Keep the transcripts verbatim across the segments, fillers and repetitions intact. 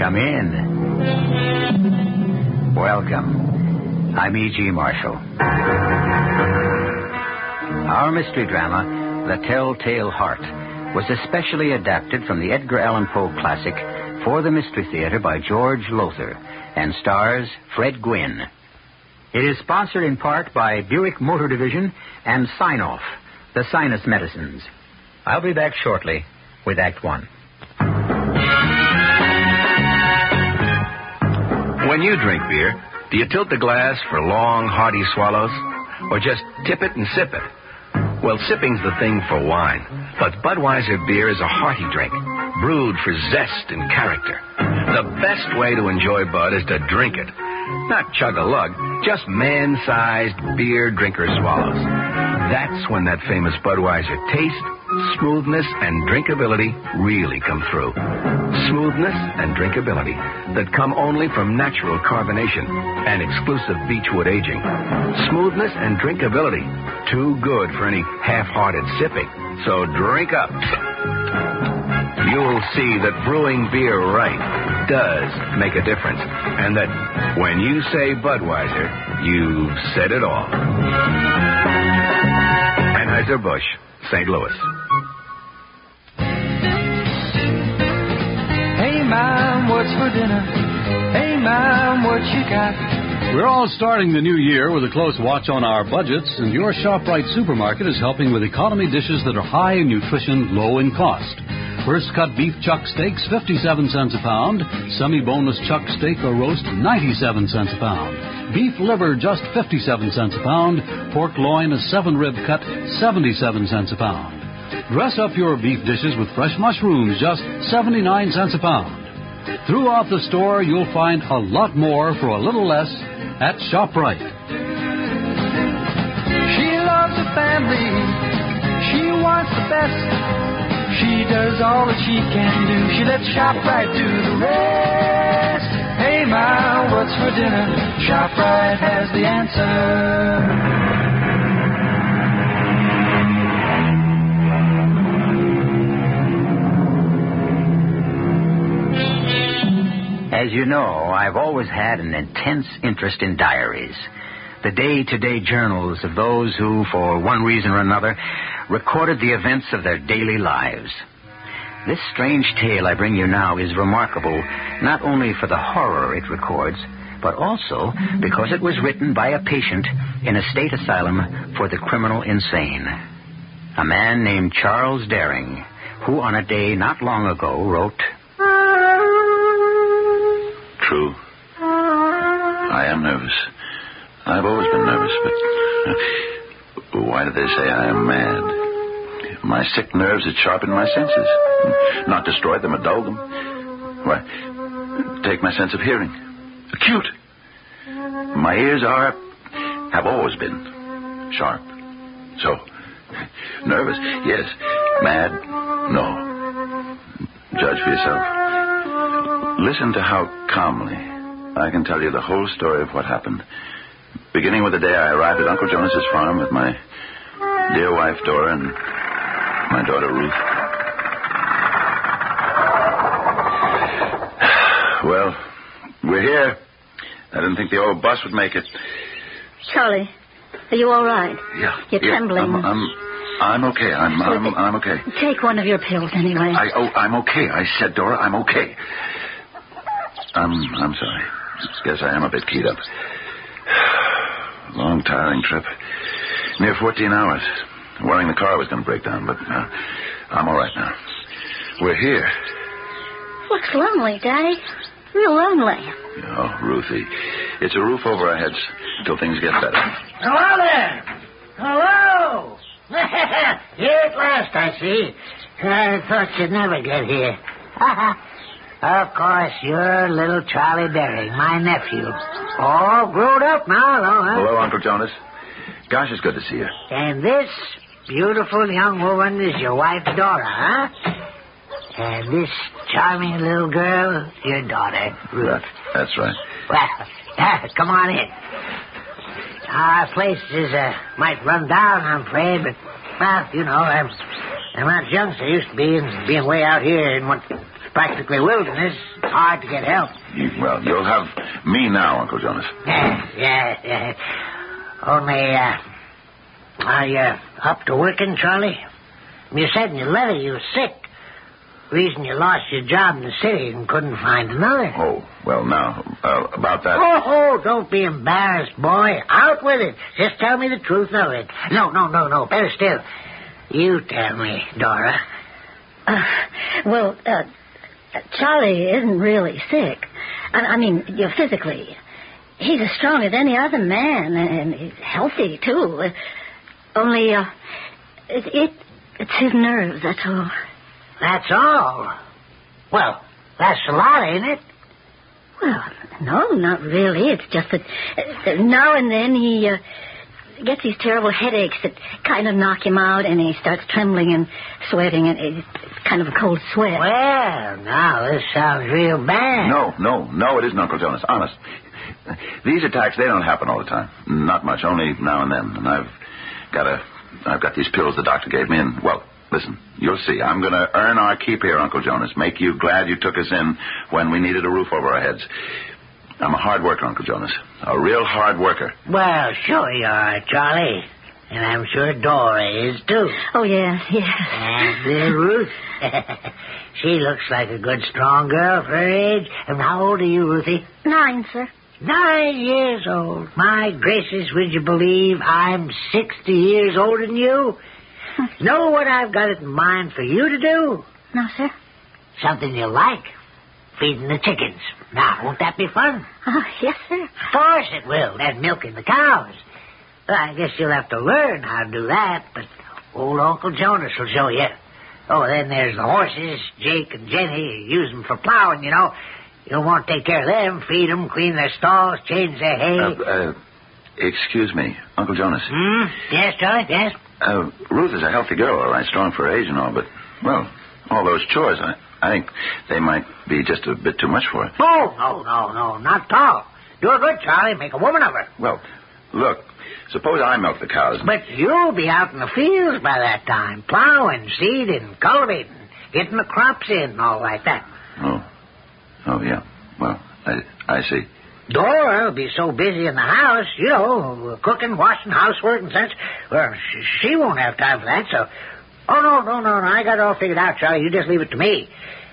Come in. Welcome. I'm E G. Marshall. Our mystery drama, The Telltale Heart, was especially adapted from the Edgar Allan Poe classic for the Mystery Theater by George Lothar and stars Fred Gwynne. It is sponsored in part by Buick Motor Division and Sign-Off, the sinus medicines. I'll be back shortly with Act One. When you drink beer, do you tilt the glass for long, hearty swallows? Or just tip it and sip it? Well, sipping's the thing for wine. But Budweiser beer is a hearty drink, brewed for zest and character. The best way to enjoy Bud is to drink it. Not chug-a-lug, just man-sized beer drinker swallows. That's when that famous Budweiser taste, smoothness, and drinkability really come through. Smoothness and drinkability that come only from natural carbonation and exclusive beechwood aging. Smoothness and drinkability, too good for any half-hearted sipping. So drink up. You'll see that brewing beer right does make a difference. And that when you say Budweiser, you've said it all. Anheuser-Busch, Saint Louis. Hey, Mom, what's for dinner? Hey, Mom, what you got? We're all starting the new year with a close watch on our budgets, and your ShopRite supermarket is helping with economy dishes that are high in nutrition, low in cost. First cut beef chuck steaks, fifty-seven cents a pound. Semi-boneless chuck steak or roast, ninety-seven cents a pound. Beef liver, just fifty-seven cents a pound. Pork loin, a seven-rib cut, seventy-seven cents a pound. Dress up your beef dishes with fresh mushrooms, just seventy-nine cents a pound. Throughout the store, you'll find a lot more for a little less at ShopRite. She loves her family. She wants the best. She does all that she can do. She lets ShopRite do the rest. Hey, Ma, what's for dinner? ShopRite has the answer. As you know, I've always had an intense interest in diaries. The day-to-day journals of those who, for one reason or another, recorded the events of their daily lives. This strange tale I bring you now is remarkable not only for the horror it records, but also because it was written by a patient in a state asylum for the criminal insane. A man named Charles Daring, who on a day not long ago wrote... True. I am nervous. I've always been nervous, but uh, why do they say I am mad? My sick nerves had sharpened my senses, not destroyed them or dulled them. Why, take my sense of hearing. Acute. My ears are, have always been sharp. So, nervous, yes. Mad, no. Judge for yourself. Listen to how calmly I can tell you the whole story of what happened. Beginning with the day I arrived at Uncle Jonas's farm with my dear wife, Dora, and my daughter, Ruth. Well, we're here. I didn't think the old bus would make it. Charlie, are you all right? Yeah. You're yeah, trembling. I'm, I'm, I'm okay. I'm, I'm, I'm okay. Take one of your pills anyway. I, oh, I'm okay. I said, Dora, I'm okay. I'm, I'm sorry. Guess I am a bit keyed up. Long, tiring trip. Near fourteen hours. Worrying the car was going to break down, but uh, I'm all right now. We're here. Looks lonely, Daddy. Real lonely. Oh, Ruthie. It's a roof over our heads till things get better. Hello there. Hello. Here at last, I see. I thought you'd never get here. Of course, you're little Charlie Daring, my nephew. All grown up now, though, huh? Hello, Uncle Jonas. Gosh, it's good to see you. And this beautiful young woman is your wife, Dora, huh? And this charming little girl, your daughter, Ruth. That, that's right. Well, come on in. Our place is, uh, might run down, I'm afraid, but, well, you know, I'm, I'm not as young as I used to be, and being way out here in what practically wilderness. It's hard to get help. You, well, you'll have me now, Uncle Jonas. Yeah, yeah, yeah. Only, uh, are you up to working, Charlie? You said in your letter you were sick. Reason you lost your job in the city and couldn't find another. Oh, well, now, uh, about that... Oh, oh, don't be embarrassed, boy. Out with it. Just tell me the truth of it. No, no, no, no. Better still. You tell me, Dora. Uh, well, uh, Charlie isn't really sick. I, I mean, you know, physically. He's as strong as any other man, and he's healthy, too. Uh, only, uh, it, it, it's his nerves, that's all. That's all? Well, that's a lot, ain't it? Well, no, not really. It's just that uh, now and then he uh, gets these terrible headaches that kind of knock him out, and he starts trembling and sweating, and it's kind of a cold sweat. Well, now, this sounds real bad. No, no, no, it isn't, Uncle Jonas. Honest. These attacks, they don't happen all the time. Not much, only now and then. And I've got a, I've got these pills the doctor gave me, and, well... Listen, you'll see. I'm going to earn our keep here, Uncle Jonas. Make you glad you took us in when we needed a roof over our heads. I'm a hard worker, Uncle Jonas. A real hard worker. Well, sure you are, Charlie. And I'm sure Dora is, too. Oh, yes, yes. And little Ruth. She looks like a good, strong girl for her age. And how old are you, Ruthie? Nine, sir. Nine years old. My gracious, would you believe I'm sixty years older than you? Know what I've got it in mind for you to do? No, sir. Something you like. Feeding the chickens. Now, won't that be fun? Oh, yes, sir. Of course it will. And milking the cows. Well, I guess you'll have to learn how to do that, but old Uncle Jonas will show you. Oh, then there's the horses. Jake and Jenny use them for plowing, you know. You'll want to take care of them, feed them, clean their stalls, change their hay. Uh, uh, excuse me, Uncle Jonas. Hmm? Yes, Charlie, yes? Uh, Ruth is a healthy girl, all right, strong for her age and all, but, well, all those chores, I, I think they might be just a bit too much for her. Oh, no, no, no, not at all. Do her good, Charlie. Make a woman of her. Well, look, suppose I milk the cows. But you'll be out in the fields by that time, plowing, seeding, cultivating, getting the crops in and all like that. Oh, oh, yeah. Well, I, I see. Dora will be so busy in the house, you know, cooking, washing, housework and such. Well, she, she won't have time for that, so... Oh, no, no, no, no, I got it all figured out, Charlie. You just leave it to me.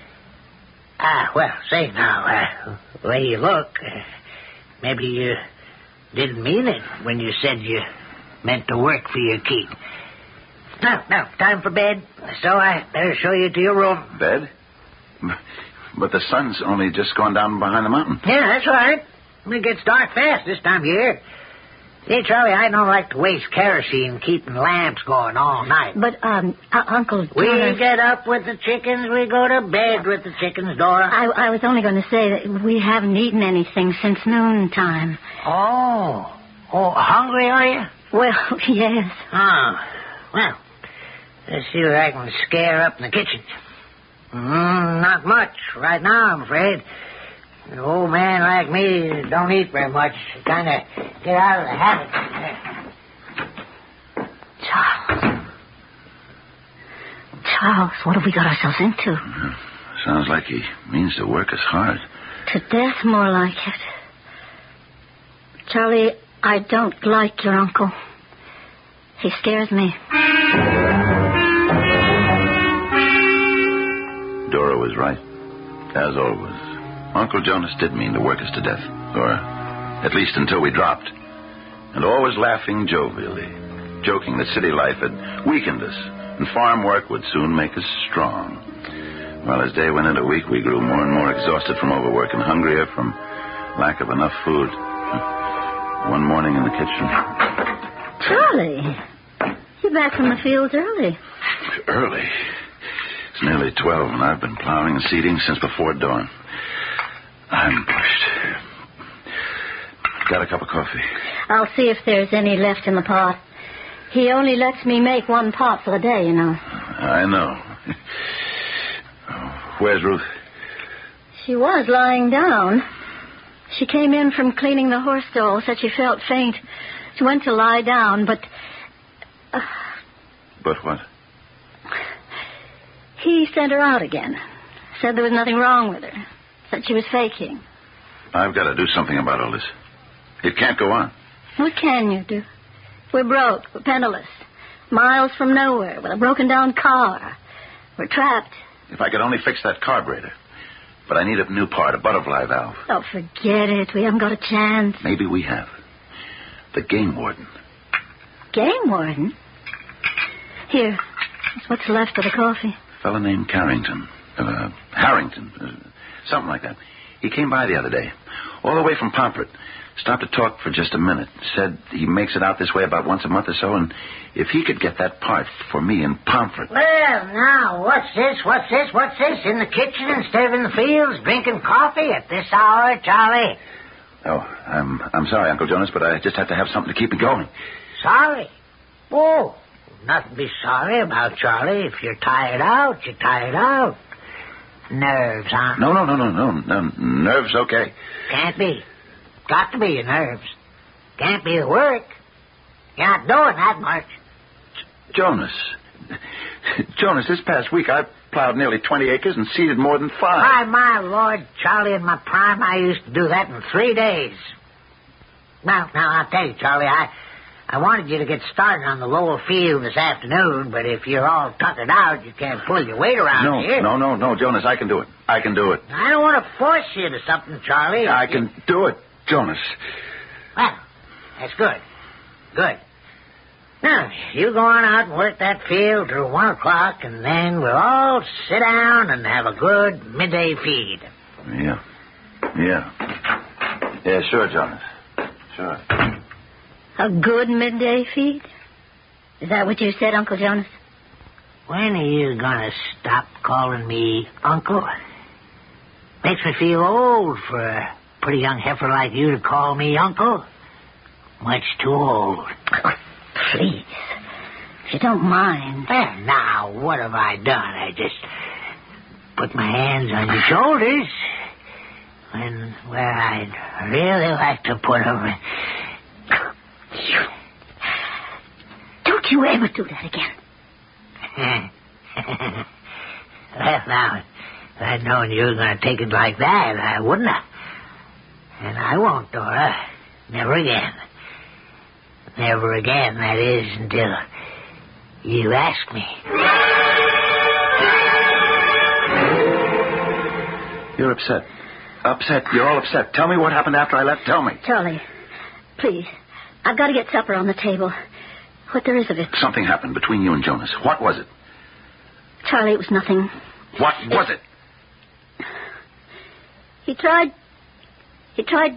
Ah, well, say now, uh, the way you look, uh, maybe you didn't mean it when you said you meant to work for your keep. Now, now, time for bed, so I better show you to your room. Bed? But the sun's only just gone down behind the mountain. Yeah, that's all right. It gets dark fast this time of year. See, Charlie, I don't like to waste kerosene keeping lamps going all night. But, um, uh, Uncle We Jonas... get up with the chickens, we go to bed with the chickens, Dora. I, I was only going to say that we haven't eaten anything since noontime. Oh. Oh, hungry, are you? Well, yes. Oh. Well, let's see what I can scare up in the kitchen. Mm, not much right now, I'm afraid. An old man like me don't eat very much. Kind of get out of the habit. Charles. Charles, what have we got ourselves into? Uh, sounds like he means to work us hard. To death, more like it. Charlie, I don't like your uncle. He scares me. Dora was right. As always. Uncle Jonas did mean to work us to death. Or at least until we dropped. And always laughing jovially. Joking that city life had weakened us. And farm work would soon make us strong. Well, as day went into week, we grew more and more exhausted from overwork and hungrier from lack of enough food. One morning in the kitchen... Charlie, you're back from the fields early. Early? It's nearly twelve, and I've been plowing and seeding since before dawn. I'm pushed. Got a cup of coffee? I'll see if there's any left in the pot. He only lets me make one pot for the day, you know. I know. Where's Ruth? She was lying down. She came in from cleaning the horse stall, said she felt faint. She went to lie down, but... Uh, but what? He sent her out again. said there was nothing wrong with her. Said she was faking. I've got to do something about all this. It can't go on. What can you do? We're broke. We're penniless. Miles from nowhere with a broken-down car. We're trapped. If I could only fix that carburetor. But I need a new part, a butterfly valve. Oh, forget it. We haven't got a chance. Maybe we have. The game warden. Game warden? Here. That's what's left of the coffee. A fellow named Carrington. Uh, Harrington. Uh, something like that. He came by the other day. All the way from Pomfret. Stopped to talk for just a minute. Said he makes it out this way about once a month or so, and if he could get that part for me in Pomfret. Well, now, what's this? What's this? What's this? In the kitchen instead of in the fields, drinking coffee at this hour, Charlie? Oh, I'm I'm sorry, Uncle Jonas, but I just have to have something to keep me going. Sorry? Oh, nothing to be sorry about, Charlie. If you're tired out, you're tired out. Nerves, huh? No, no, no, no, no, no. Nerves, okay. Can't be. Got to be your nerves. Can't be the work. You're not doing that much. Jonas. Jonas, this past week I plowed nearly twenty acres and seeded more than five. Why, my Lord, Charlie, in my prime, I used to do that in three days. Now, now, I'll tell you, Charlie, I, I wanted you to get started on the lower field this afternoon, but if you're all tuckered out, you can't pull your weight around no, here. No, no, no, Jonas, I can do it. I can do it. I don't want to force you to something, Charlie. I can do it, Jonas. Well, that's good. Good. Now, you go on out and work that field till one o'clock, and then we'll all sit down and have a good midday feed. Yeah. Yeah. Yeah, sure, Jonas. Sure. A good midday feed? Is that what you said, Uncle Jonas? When are you going to stop calling me Uncle? Makes me feel old for a pretty young heifer like you to call me Uncle. Much too old. Please, if you don't mind. Well, now, what have I done? I just put my hands on your shoulders when where I'd really like to put them. Don't you ever do that again. Well, now, if I'd known you were going to take it like that, I wouldn't have. And I won't, Dora. Never again. Never again, that is, until you ask me. You're upset. Upset. You're all upset. Tell me what happened after I left. Tell me. Charlie, please. I've got to get supper on the table. What there is of it. Something happened between you and Jonas. What was it? Charlie, it was nothing. What was it? He tried... He tried...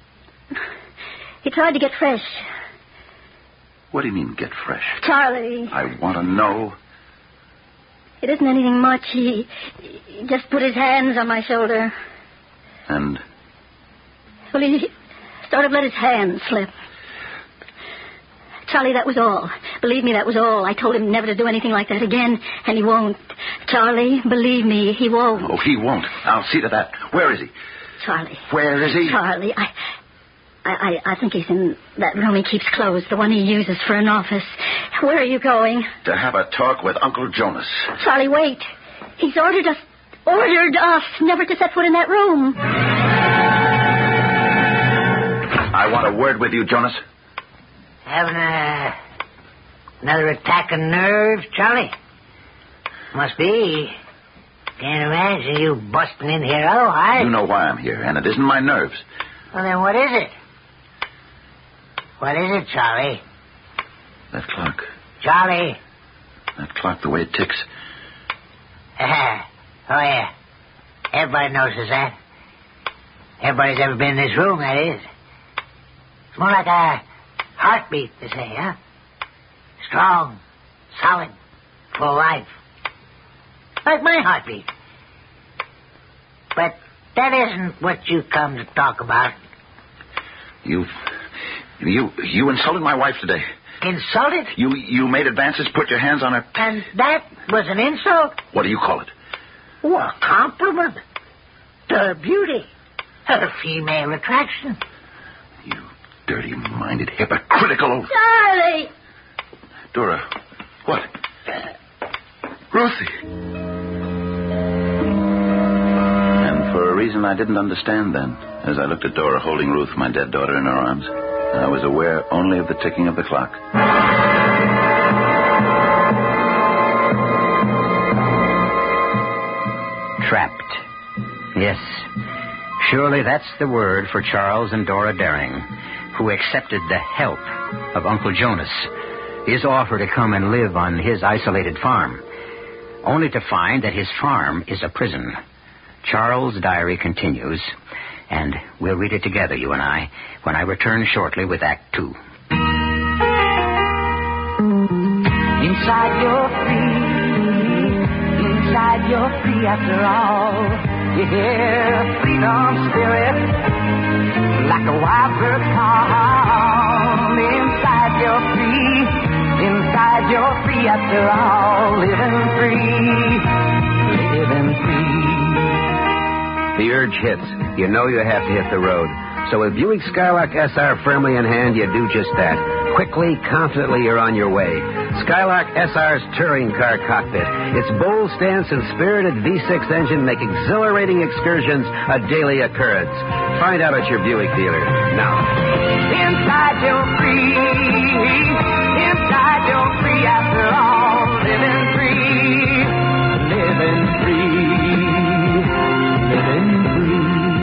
He tried to get fresh. What do you mean, get fresh? Charlie. I want to know. It isn't anything much. He, he just put his hands on my shoulder. And? Well, he started to let his hands slip. Charlie, that was all. Believe me, that was all. I told him never to do anything like that again, and he won't. Charlie, believe me, he won't. Oh, he won't. I'll see to that. Where is he? Charlie. Where is he? Charlie, I... I, I think he's in that room he keeps closed, the one he uses for an office. Where are you going? To have a talk with Uncle Jonas. Charlie, wait. He's ordered us, ordered us never to set foot in that room. I want a word with you, Jonas. Having a, another attack of nerves, Charlie? Must be. Can't imagine you busting in here otherwise. You know why I'm here, and it isn't my nerves. Well, then what is it? What is it, Charlie? That clock. Charlie. That clock, the way it ticks. Uh, oh, yeah. Everybody notices that. Everybody's ever been in this room, that is. It's more like a heartbeat, they say, huh? Strong, solid, full of life. Like my heartbeat. But that isn't what you come to talk about. You... You you insulted my wife today. Insulted? You you made advances, put your hands on her. And that was an insult? What do you call it? Oh, a compliment. To her beauty. Her female attraction. You dirty-minded, hypocritical... Charlie! Dora, what? Ruthie. reason I didn't understand then, as I looked at Dora holding Ruth, my dead daughter, in her arms, I was aware only of the ticking of the clock. Trapped. Yes. Surely that's the word for Charles and Dora Daring, who accepted the help of Uncle Jonas, his offer to come and live on his isolated farm, only to find that his farm is a prison. Charles' diary continues, and we'll read it together, you and I, when I return shortly with Act Two. Inside you're free, inside you're free after all. You hear freedom spirit like a wild bird call. Inside you're free, inside you're free after all. Living free, living free. The urge hits. You know you have to hit the road. So with Buick Skylark S R firmly in hand, you do just that. Quickly, confidently, you're on your way. Skylark S R's touring car cockpit. Its bold stance and spirited V six engine make exhilarating excursions a daily occurrence. Find out at your Buick dealer now. Inside you're free, inside you're free after all. Living free, living free, living free.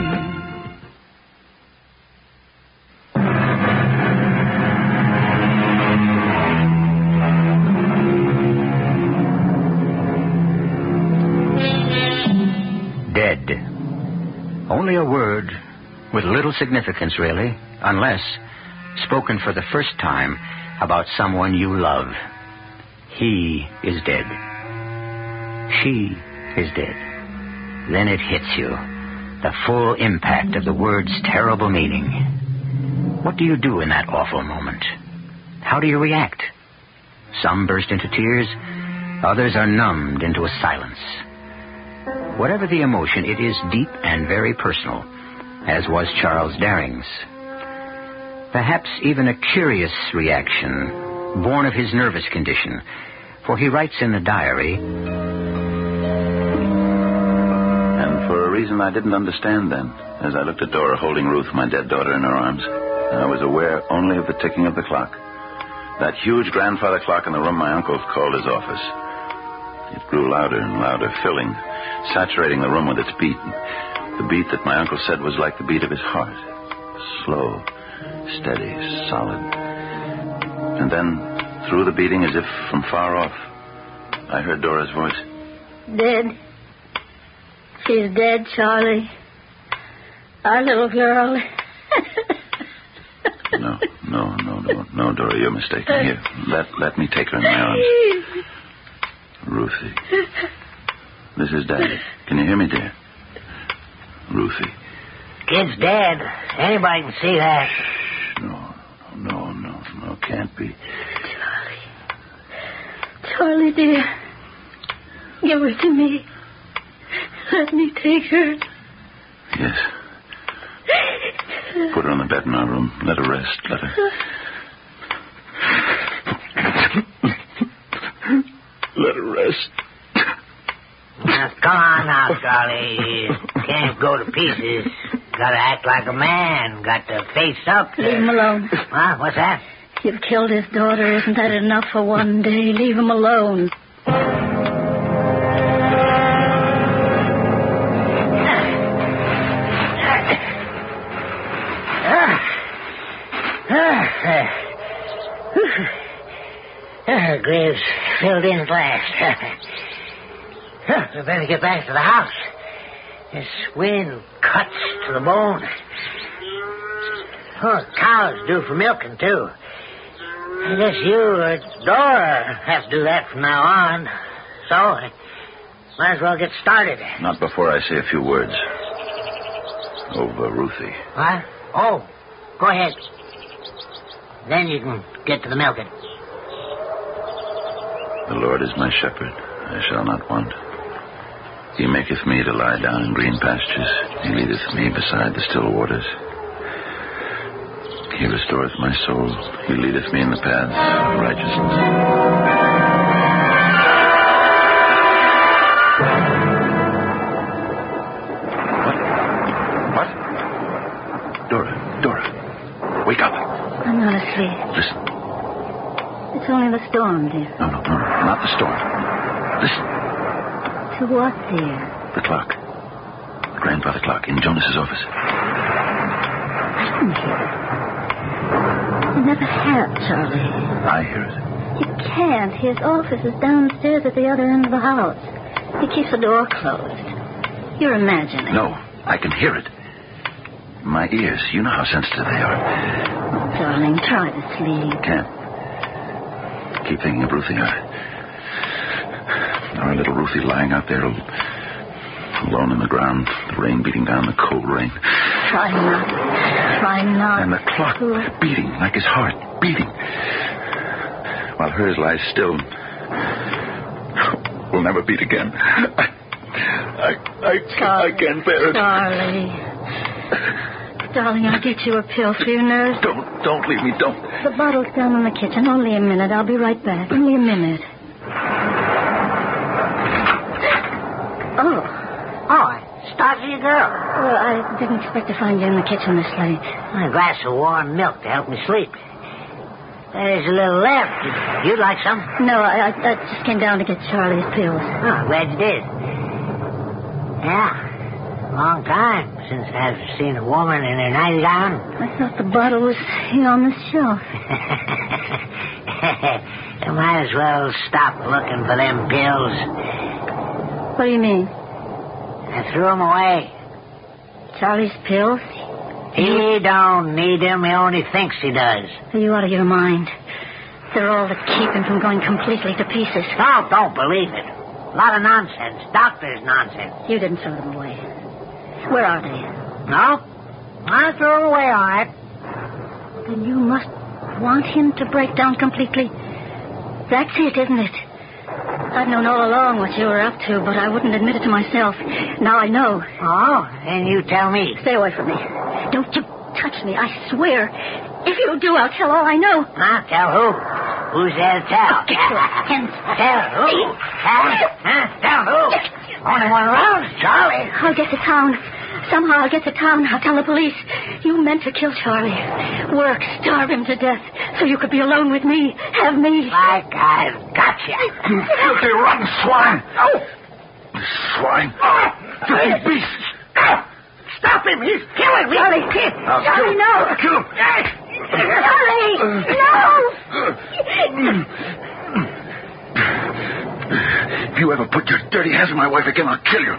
Dead. Only a word with little significance, really, unless spoken for the first time about someone you love. He is dead. She is dead. Then it hits you, the full impact of the word's terrible meaning. What do you do in that awful moment? How do you react? Some burst into tears, others are numbed into a silence. Whatever the emotion, it is deep and very personal, as was Charles Daring's. Perhaps even a curious reaction, born of his nervous condition, for he writes in the diary, And for a reason I didn't understand then, as I looked at Dora holding Ruth, my dead daughter, in her arms, I was aware only of the ticking of the clock. That huge grandfather clock in the room my uncle called his office. It grew louder and louder, filling, saturating the room with its beat. The beat that my uncle said was like the beat of his heart. Slow, steady, solid. And then, through the beating, as if from far off, I heard Dora's voice. Dead. She's dead, Charlie. Our little girl. No, no, no, no, no, Dora, you're mistaken. Here, let, let me take her in my arms. Ruthie. This is Daddy. Can you hear me, dear? Ruthie. Kid's dead. Anybody can see that. No, no, no, no, can't be. Charlie. Charlie, dear. Give her to me. Let me take her. Yes. Put her on the bed in our room. Let her rest. Let her... Let her rest. Now, come on now, Charlie. You can't go to pieces. Gotta act like a man. Got to face up to... Leave him alone. Huh? What's that? You've killed his daughter. Isn't that enough for one day? Leave him alone. Uh, grave's filled in at last. Huh, we better get back to the house. This wind cuts to the bone. Oh, cows due for milking, too. I guess you or Dora have to do that from now on. So, I might as well get started. Not before I say a few words. Over Ruthie. What? Oh, go ahead. Then you can get to the milking. The Lord is my shepherd. I shall not want. He maketh me to lie down in green pastures. He leadeth me beside the still waters. He restoreth my soul. He leadeth me in the paths of righteousness. What, quickly. Listen. It's only the storm, dear. No, no, no, no, not the storm. Listen. To what, dear? The clock. The grandfather clock in Jonas's office. I didn't hear it. You never have, Charlie. I hear it. You can't. His office is downstairs at the other end of the house. He keeps the door closed. You're imagining. No, I can hear it. My ears, you know how sensitive they are. Oh, darling, try to sleep. Can't. Keep thinking of Ruthie. Our little Ruthie lying out there alone in the ground, the rain beating down, the cold rain. Try not. Try not. And the clock beating like his heart, beating. While hers lies still. Will never beat again. I, I, I, Charlie, I can't bear it. Charlie. Darling, I'll get you a pill for your nerves. Don't, don't leave me, don't. The bottle's down in the kitchen. Only a minute. I'll be right back. Only a minute. Oh. Oh, Stodgy girl. Well, I didn't expect to find you in the kitchen this late. A glass of warm milk to help me sleep. There's a little left. You'd like some? No, I, I, I just came down to get Charlie's pills. Oh, glad you did. Yeah, long time since I've seen a woman in her nightgown. I thought the bottle was here on the shelf. You might as well stop looking for them pills. What do you mean? I threw them away. Charlie's pills? He don't need them. He only thinks he does. Are you out of your mind? They're all that keep him from going completely to pieces. No, don't believe it. A lot of nonsense. Doctor's nonsense. You didn't throw them away. Where are they? No? I threw them away, all right. Then you must want him to break down completely. That's it, isn't it? I've known all along what you were up to, but I wouldn't admit it to myself. Now I know. Oh, then you tell me. Stay away from me. Don't you touch me, I swear. If you do, I'll tell all I know. Huh? Tell who? Who's there to tell? Oh, get your hands. Tell who? Huh? Huh? Tell who? Only one around, Charlie. I'll get to town. Somehow I'll get to town. I'll tell the police. You meant to kill Charlie. Work, starve him to death, so you could be alone with me. Have me. Like I've got you. You filthy, rotten swine. Oh! Swine. Filthy beast. Stop him. He's killing me. Charlie. I'll Charlie, kill no. I'll kill him. Charlie, no. If you ever put your dirty hands on my wife again, I'll kill you.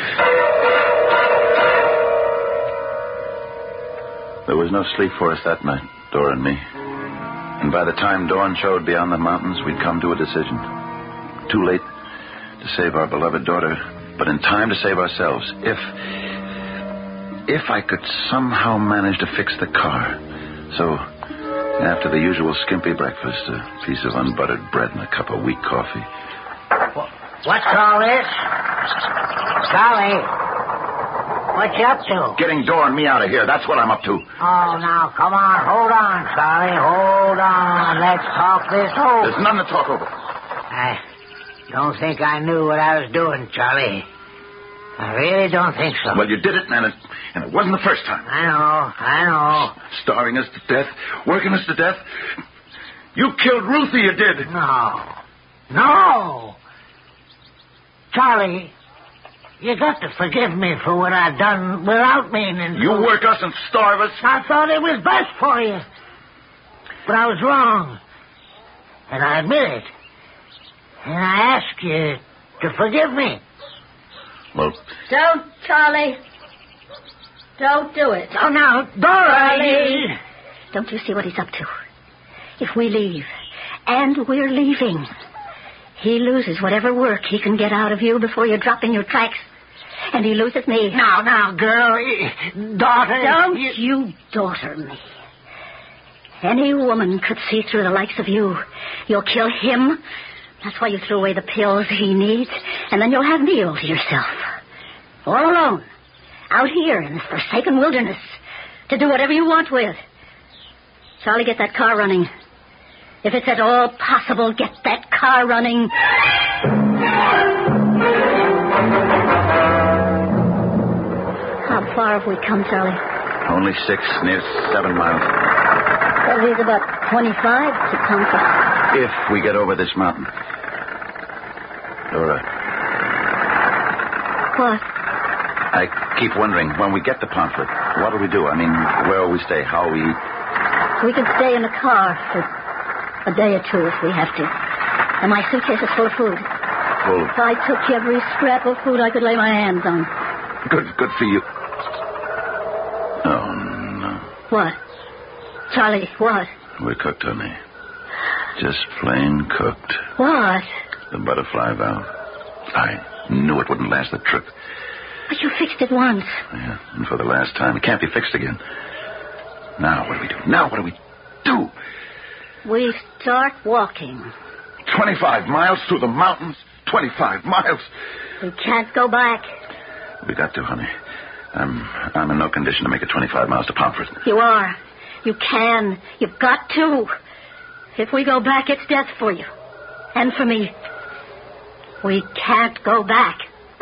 There was no sleep for us that night, Dora and me. And by the time dawn showed beyond the mountains, we'd come to a decision. Too late to save our beloved daughter, but in time to save ourselves. If... If I could somehow manage to fix the car. So, after the usual skimpy breakfast, a piece of unbuttered bread and a cup of weak coffee. What's all this? Charlie, what you up to? Getting Dora and me out of here. That's what I'm up to. Oh, now, come on. Hold on, Charlie. Hold on. Let's talk this over. There's none to talk over. I don't think I knew what I was doing, Charlie. I really don't think so. Well, you did it, and it, and it wasn't the first time. I know, I know. Starving us to death, working us to death. You killed Ruthie, you did. No. No. Charlie, you got to forgive me for what I've done without meaning. You work us and starve us. I thought it was best for you. But I was wrong. And I admit it. And I ask you to forgive me. Well, Don't, Charlie. Don't do it. Oh, now, Dorothy. Don't you see what he's up to? If we leave, and we're leaving, he loses whatever work he can get out of you before you drop in your tracks. And he loses me. Now, now, girl. Daughter. Don't you... you daughter me. Any woman could see through the likes of you. You'll kill him. That's why you threw away the pills he needs. And then you'll have me all to yourself. All alone. Out here in this forsaken wilderness. To do whatever you want with. Charlie, get that car running. If it's at all possible, get that car running. How far have we come, Charlie? only six, near seven miles. Well, he's about twenty-five to comfort. If we get over this mountain. Dora, What? I keep wondering, when we get to Pomfret, what do we do? I mean, where will we stay? How will we eat? We can stay in the car for a day or two if we have to. And my suitcase is full of food. Full. If I took every scrap of food I could lay my hands on. Good, good for you. Oh, no. What? Charlie, what? We're cooked, honey. Just plain cooked. What? The butterfly valve. I knew it wouldn't last the trip. But you fixed it once. Yeah, and for the last time. It can't be fixed again. Now what do we do? Now what do we do? We start walking. Twenty-five miles through the mountains. Twenty-five miles. We can't go back. We got to, honey. I'm I'm in no condition to make it twenty-five miles to Pomfret. You are. You can. You've got to. If we go back, it's death for you. And for me. We can't go back.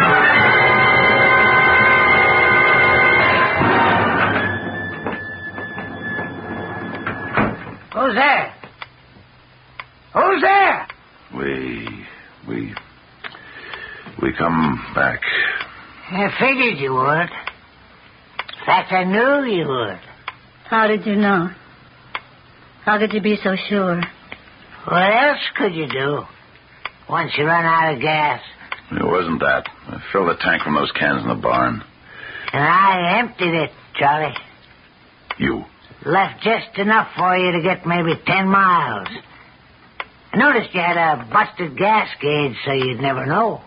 Who's there? Who's there? We... we... we come back. I figured you would. In fact, I knew you would. How did you know? How could you be so sure? What else could you do once you run out of gas? It wasn't that. I filled the tank from those cans in the barn. And I emptied it, Charlie. You? Left just enough for you to get maybe ten miles. I noticed you had a busted gas gauge, so you'd never know.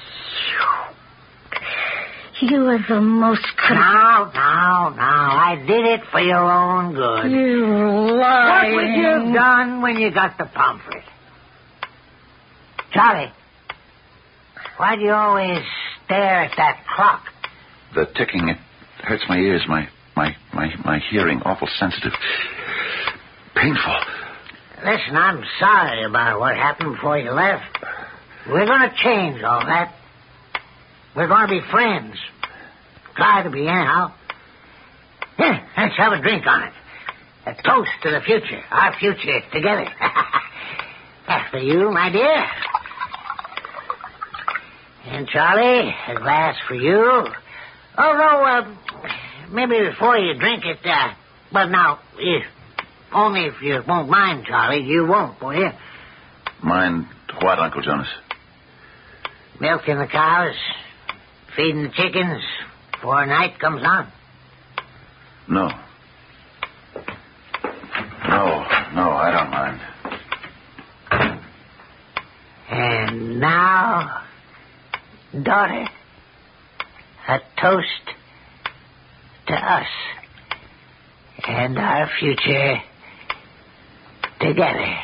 You are the most... Con- Now, now, now. I did it for your own good. You What lying... would you have done when you got to Pomfret? Charlie, why do you always stare at that clock? The ticking, it hurts my ears, my, my, my, my hearing, awful sensitive. Painful. Listen, I'm sorry about what happened before you left. We're going to change all that. We're going to be friends. Try to be, anyhow. Here, let's have a drink on it. A toast to the future. Our future together. After you, my dear. And Charlie, a glass for you. Oh, no, uh, maybe before you drink it, uh, but now, if, only if you won't mind, Charlie. You won't, will you? Mind what, Uncle Jonas? Milking the cows, feeding the chickens before night comes on. No. No, no, I don't mind. And now, daughter, a toast to us and our future together.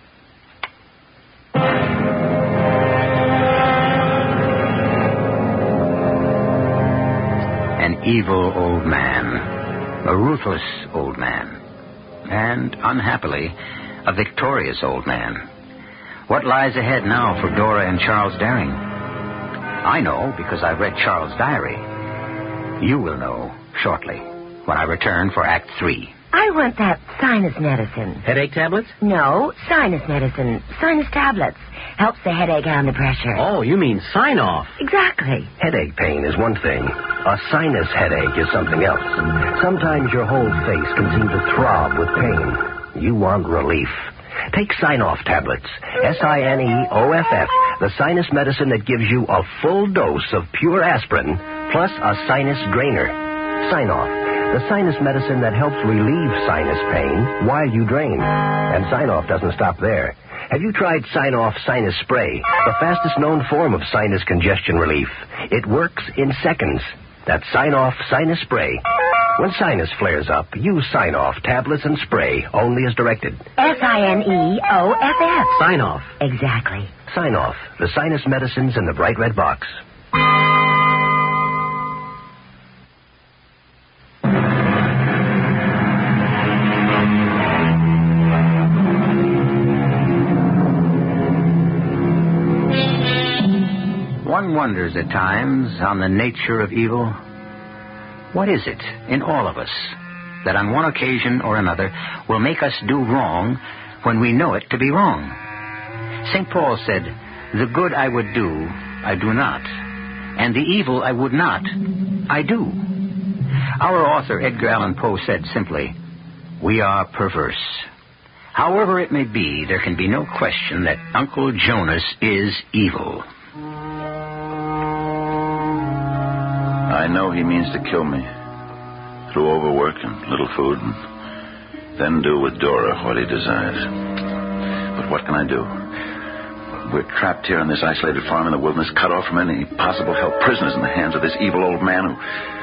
An evil old man, a ruthless old man, and, unhappily, a victorious old man. What lies ahead now for Dora and Charles Daring? I know because I've read Charles' diary. You will know shortly when I return for Act Three. I want that sinus medicine. Headache tablets? No, sinus medicine. Sinus tablets. Helps the headache and the pressure. Oh, you mean sign-off. Exactly. Headache pain is one thing. A sinus headache is something else. Sometimes your whole face can seem to throb with pain. You want relief. Take Sign-Off tablets. S I N E O F F. The sinus medicine that gives you a full dose of pure aspirin plus a sinus drainer. Sign-Off. The sinus medicine that helps relieve sinus pain while you drain. And Sign-Off doesn't stop there. Have you tried Sign-Off Sinus Spray, the fastest known form of sinus congestion relief? It works in seconds. That's Sign-Off Sinus Spray. When sinus flares up, use Sign-Off tablets and spray, only as directed. S I N E O F F. Sign-Off. Exactly. Sign-Off, the sinus medicines in the bright red box. One wonders at times on the nature of evil. What is it in all of us that on one occasion or another will make us do wrong when we know it to be wrong. Saint Paul said, "The good I would do, I do not, and the evil I would not, I do." Our author, Edgar Allan Poe, said simply, "We are perverse." However it may be, there can be no question that Uncle Jonas is evil. I know he means to kill me through overwork and little food, and then do with Dora what he desires. But what can I do? We're trapped here on this isolated farm in the wilderness, cut off from any possible help, prisoners in the hands of this evil old man who...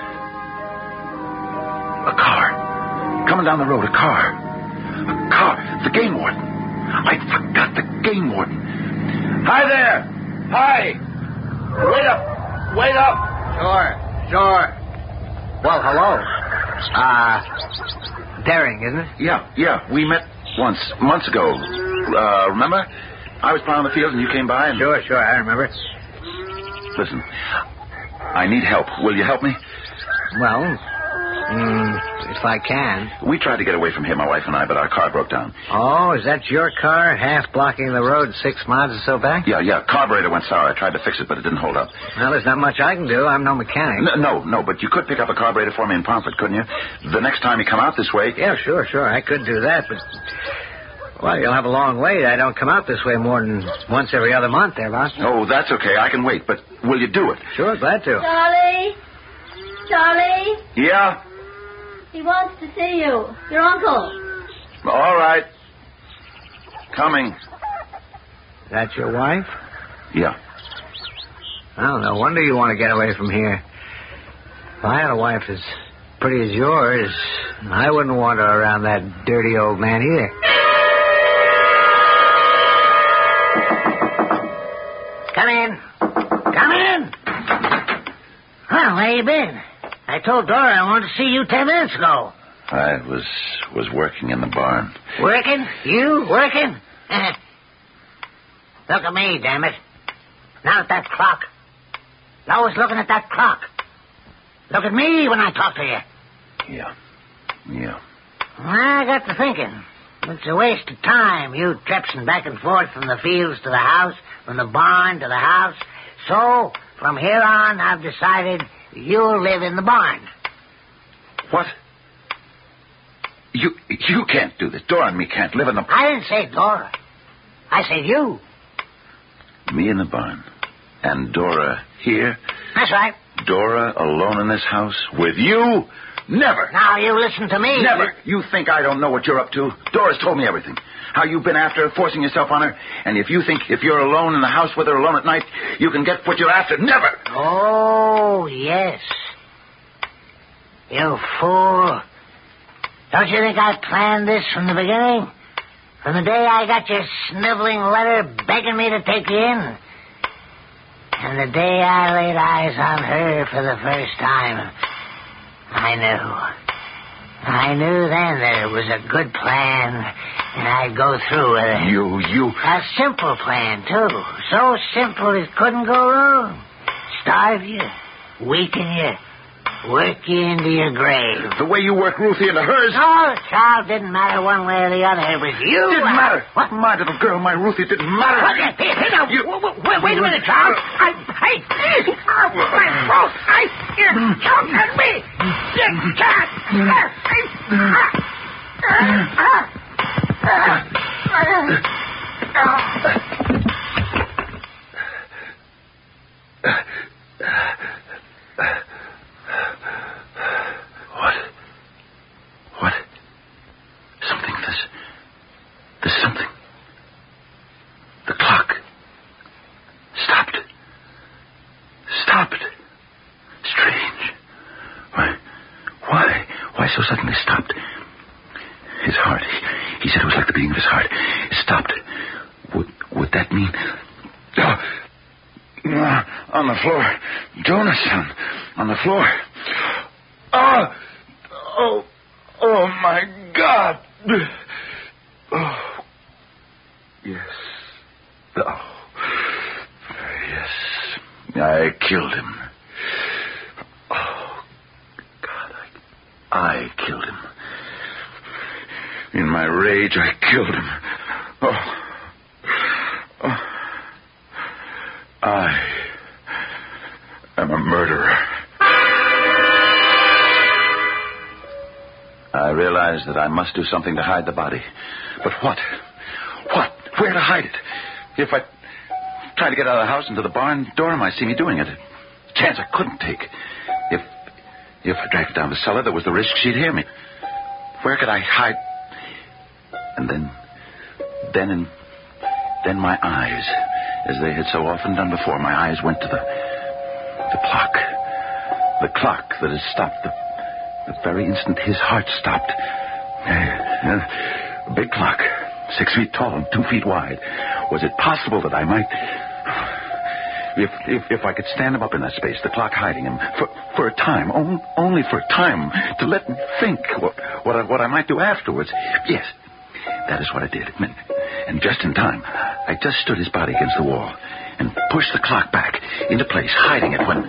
A car. Coming down the road, a car. A car. The game warden. I forgot the game warden. Hi there. Hi. Wait up. Wait up. Sure, sure. Well, hello. Uh, Daring, isn't it? Yeah, yeah. We met once, months ago. Uh, remember? I was plowing the field and you came by and... Sure, sure, I remember. Listen, I need help. Will you help me? Well, mm, if I can. We tried to get away from here, my wife and I, but our car broke down. Oh, is that your car half blocking the road six miles or so back? Yeah, yeah. Carburetor went sour. I tried to fix it, but it didn't hold up. Well, there's not much I can do. I'm no mechanic. No, no, no, but you could pick up a carburetor for me in Pomfret, couldn't you? The next time you come out this way... Yeah, sure, sure. I could do that, but... Well, you'll have a long wait. I don't come out this way more than once every other month there, boss. Oh, that's okay. I can wait, but will you do it? Sure, glad to. Charlie? Charlie? Yeah? He wants to see you. Your uncle. All right. Coming. That your wife? Yeah. Well, no wonder you want to get away from here. If I had a wife as pretty as yours, I wouldn't want her around that dirty old man either. Come in. Come in. Well, where you been? I told Dora I wanted to see you ten minutes ago. I was was working in the barn. Working? You working? Look at me, damn it. Not at that clock. You're always looking at that clock. Look at me when I talk to you. Yeah. Yeah. Well, I got to thinking. It's a waste of time, you trepsing back and forth from the fields to the house, from the barn to the house. So, from here on, I've decided you'll live in the barn. What? You you can't do this. Dora and me can't live in the... I didn't say Dora. I said you. Me in the barn. And Dora here? That's right. Dora alone in this house with you? Never. Now, you listen to me. Never. You think I don't know what you're up to? Dora's told me everything. How you've been after her, forcing yourself on her. And if you think if you're alone in the house with her alone at night, you can get what you're after. Never. Oh, yes. You fool. Don't you think I planned this from the beginning? From the day I got your sniveling letter begging me to take you in. And the day I laid eyes on her for the first time, I knew. I knew then that it was a good plan, and I'd go through with it. You, you... A simple plan, too. So simple it couldn't go wrong. Starve you, weaken you, work you into your grave. The way you work Ruthie into hers... No, the child didn't matter one way or the other. It was you. Didn't I... matter. What? My little girl, my Ruthie, didn't matter. Look at here, here, now. You... Wait, wait a minute, child. I... Hey, oh, my throat. I... You choke at me. You can't. What? What? Something, there's... There's something. The clock. Stopped. Stopped. Strange. Why? Why? Why so suddenly stopped? His heart. He, he said it was like the beating of his heart. It stopped. Would, would that mean... Oh. On the floor. Jonas, on, on the floor. Oh, oh, oh, my God. Oh, yes. Oh, yes. I killed him. Oh, God, I, I killed him. In my rage, I killed him. Oh. oh. I am a murderer. I realized that I must do something to hide the body. But what? What? Where to hide it? If I tried to get out of the house into the barn, Dora might see me doing it. A chance I couldn't take. If if I dragged it down the cellar, there was the risk she'd hear me. Where could I hide? And then, then, and then my eyes, as they had so often done before, my eyes went to the, the clock. The clock that had stopped the, the very instant his heart stopped. Uh, a big clock, six feet tall and two feet wide. Was it possible that I might... If, if if I could stand him up in that space, the clock hiding him, for for a time, on, only for a time, to let me think what what I, what I might do afterwards. Yes, that is what I did. And, and just in time, I just stood his body against the wall and pushed the clock back into place, hiding it when...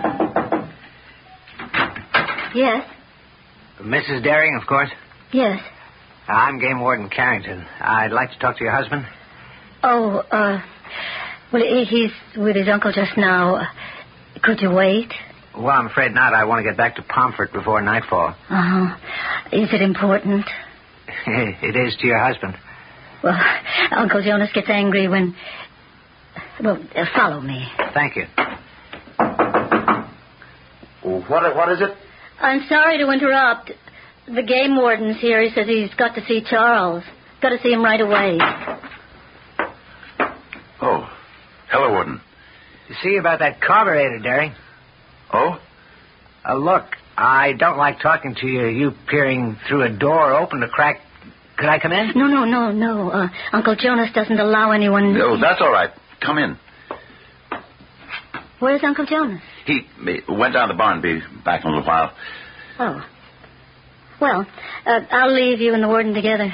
Yes? Missus Daring, of course. Yes. I'm Game Warden Carrington. I'd like to talk to your husband. Oh, uh... Well, he's with his uncle just now. Could you wait? Well, I'm afraid not. I want to get back to Pomfret before nightfall. Uh-huh. Is it important? It is to your husband. Well, Uncle Jonas gets angry when... Well, uh, follow me. Thank you. What, what is it? I'm sorry to interrupt. The game warden's here. He says he's got to see Charles. Got to see him right away. Oh. Hello, Warden. You see about that carburetor, Daring? Oh? Uh, look, I don't like talking to you. You peering through a door open to crack. Could I come in? No, no, no, no. Uh, Uncle Jonas doesn't allow anyone... No, that's all right. Come in. Where's Uncle Jonas? He, he went down the barn. Be back in a little while. Oh. Well, uh, I'll leave you and the warden together.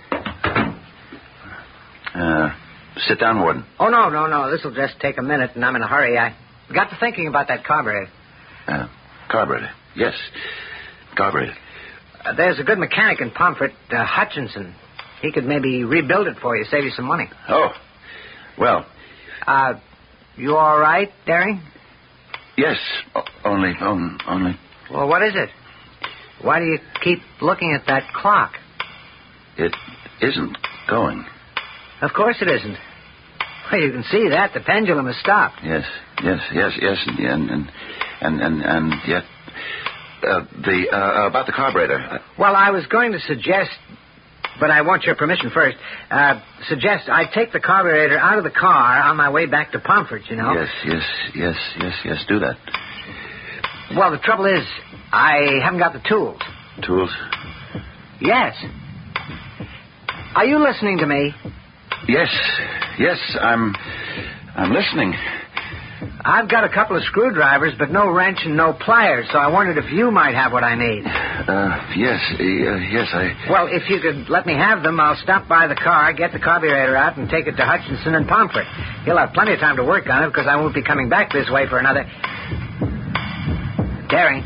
Uh... Sit down, Warden. Oh, no, no, no. This'll just take a minute, and I'm in a hurry. I got to thinking about that carburetor. Uh, carburetor. Yes. Carburetor. Uh, there's a good mechanic in Pomfret, uh, Hutchinson. He could maybe rebuild it for you, save you some money. Oh. Well. Uh, you all right, Daring? Yes. O- only, on, only... Well, what is it? Why do you keep looking at that clock? It isn't going. Of course it isn't. Well, you can see that. The pendulum has stopped. Yes, yes, yes, yes, and and and and, and yet uh, the uh, about the carburetor. Well, I was going to suggest, but I want your permission first. Uh, suggest I take the carburetor out of the car on my way back to Pomfret. You know. Yes, yes, yes, yes, yes. Do that. Well, the trouble is, I haven't got the tools. Tools? Yes. Are you listening to me? Yes, yes, I'm I'm listening. I've got a couple of screwdrivers, but no wrench and no pliers, so I wondered if you might have what I need. Uh, yes, uh, yes, I... Well, if you could let me have them, I'll stop by the car, get the carburetor out, and take it to Hutchinson and Pomfret. He'll have plenty of time to work on it, because I won't be coming back this way for another... Daring.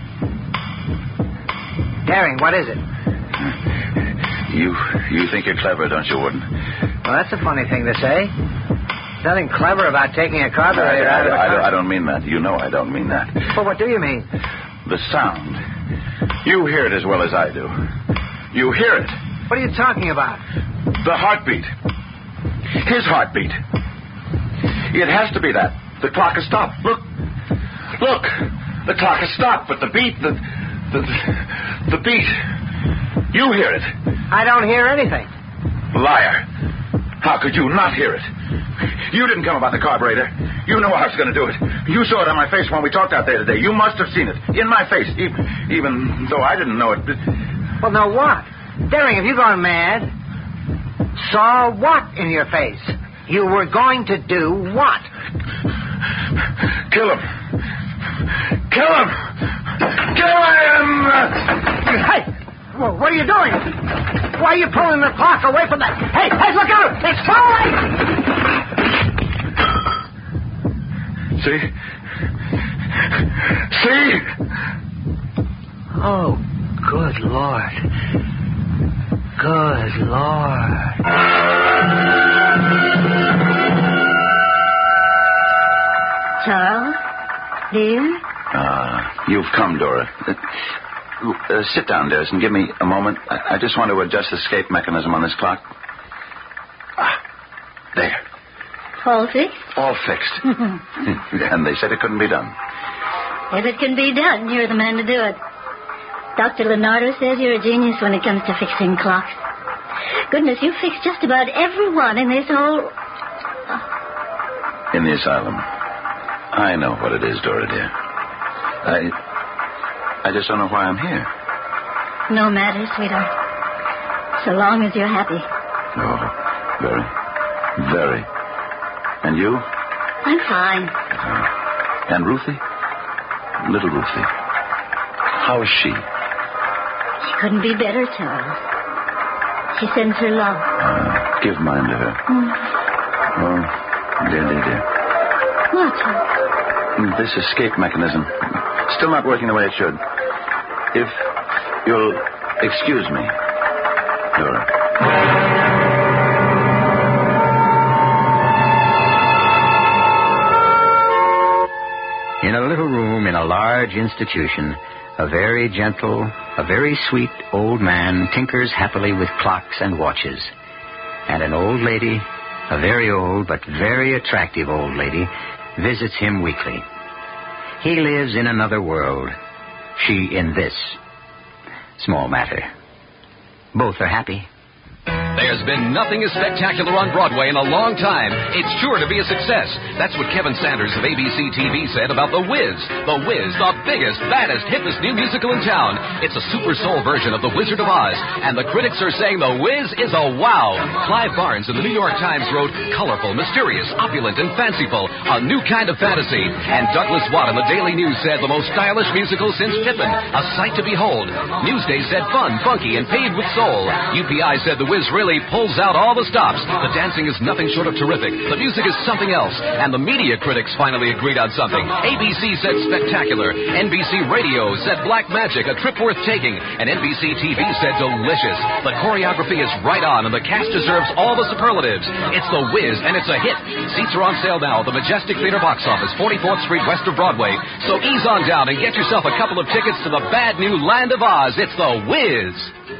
Daring, what is it? You you think you're clever, don't you, Warden? Well, that's a funny thing to say. Nothing clever about taking a carburetor I, I, out of a I, car. I don't mean that. You know I don't mean that. Well, what do you mean? The sound. You hear it as well as I do. You hear it. What are you talking about? The heartbeat. His heartbeat. It has to be that. The clock has stopped. Look. Look. The clock has stopped, but the beat, the... The, the beat... You hear it. I don't hear anything. Liar. How could you not hear it? You didn't come about the carburetor. You know I was going to do it. You saw it on my face when we talked out there today. You must have seen it. In my face. Even, even though I didn't know it. Well, now what? Daring, have you gone mad? Saw what in your face? You were going to do what? Kill him. Kill him. Kill him! Hey! Well, what are you doing? Why are you pulling the clock away from that? Hey, hey, look out! It's falling! See? See? Oh, Good Lord. Good Lord. Charles, dear? Ah, you've come, Dora. Uh, uh, sit down, Des, and give me a moment. I, I just want to adjust the escape mechanism on this clock. Ah, there. All fixed? All fixed. And they said it couldn't be done. If it can be done, you're the man to do it. Doctor Leonardo says you're a genius when it comes to fixing clocks. Goodness, you fixed just about every one in this whole... In the asylum. I know what it is, Dora, dear. I... I just don't know why I'm here. No matter, sweetheart. So long as you're happy. Oh, very, very. And you? I'm fine. Uh, and Ruthie? Little Ruthie. How is she? She couldn't be better, Charles. She sends her love. Uh, give mine to her. Mm. Oh, dear, dear, dear. What, Charles? This escape mechanism. Still not working the way it should. If you'll excuse me, Dora. In a little room in a large institution, a very gentle, a very sweet old man tinkers happily with clocks and watches. And an old lady, a very old but very attractive old lady, visits him weekly. He lives in another world. She in this. Small matter. Both are happy. There's been nothing as spectacular on Broadway in a long time. It's sure to be a success. That's what Kevin Sanders of A B C T V said about The Wiz. The Wiz, the biggest, baddest, hippest new musical in town. It's a super soul version of The Wizard of Oz, and the critics are saying The Wiz is a wow. Clive Barnes in the New York Times wrote, colorful, mysterious, opulent, and fanciful, a new kind of fantasy. And Douglas Watt in the Daily News said the most stylish musical since Pippin, a sight to behold. Newsday said fun, funky, and paved with soul. U P I said The Wiz really pulls out all the stops. The dancing is nothing short of terrific. The music is something else. And the media critics finally agreed on something. A B C said spectacular. N B C Radio said black magic, a trip worth taking. And N B C T V said delicious. The choreography is right on, and the cast deserves all the superlatives. It's The Wiz, and it's a hit. Seats are on sale now at the Majestic Theater box office, forty-fourth Street west of Broadway. So ease on down and get yourself a couple of tickets to the bad new Land of Oz. It's The Wiz.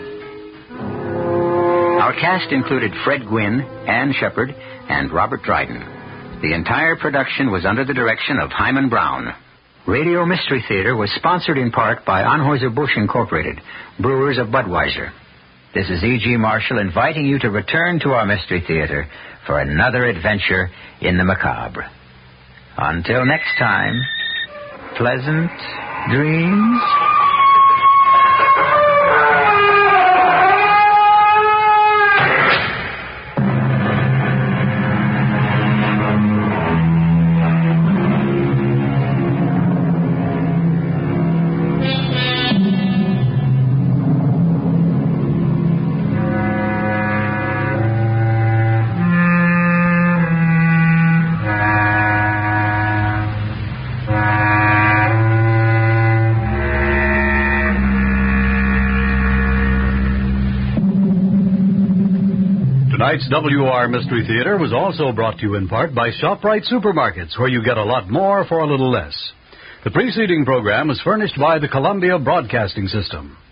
Our cast included Fred Gwynne, Ann Shepard, and Robert Dryden. The entire production was under the direction of Hyman Brown. Radio Mystery Theater was sponsored in part by Anheuser-Busch Incorporated, brewers of Budweiser. This is E G. Marshall inviting you to return to our Mystery Theater for another adventure in the macabre. Until next time, pleasant dreams. Tonight's W R Mystery Theater was also brought to you in part by ShopRite Supermarkets, where you get a lot more for a little less. The preceding program is furnished by the Columbia Broadcasting System.